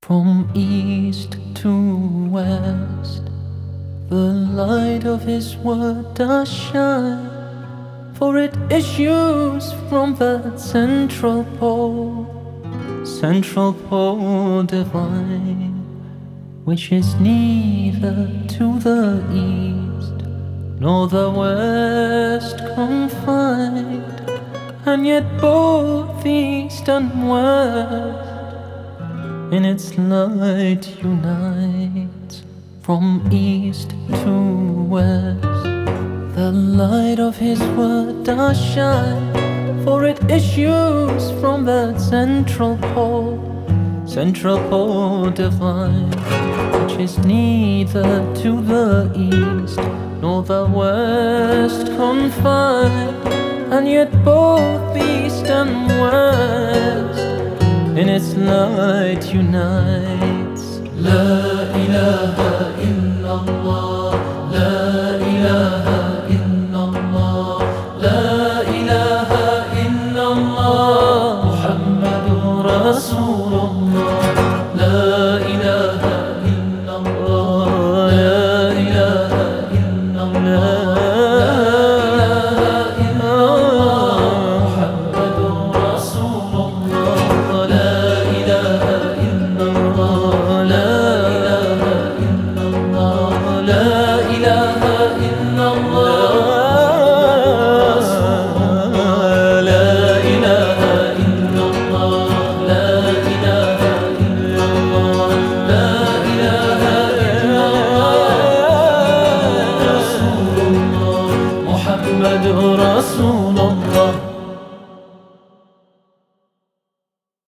From east to west, the light of His word does shine, for it issues from that central pole divine, which is neither to the east nor the west confined, and yet both east and west in its light unites. From east to west, the light of His word does shine, for it issues from that central pole divine, which is neither to the east nor the west confined, and yet both east and west in its light unites. La ilaha illallah, la ilaha illallah, la ilaha illallah, Muhammadur Rasulullah.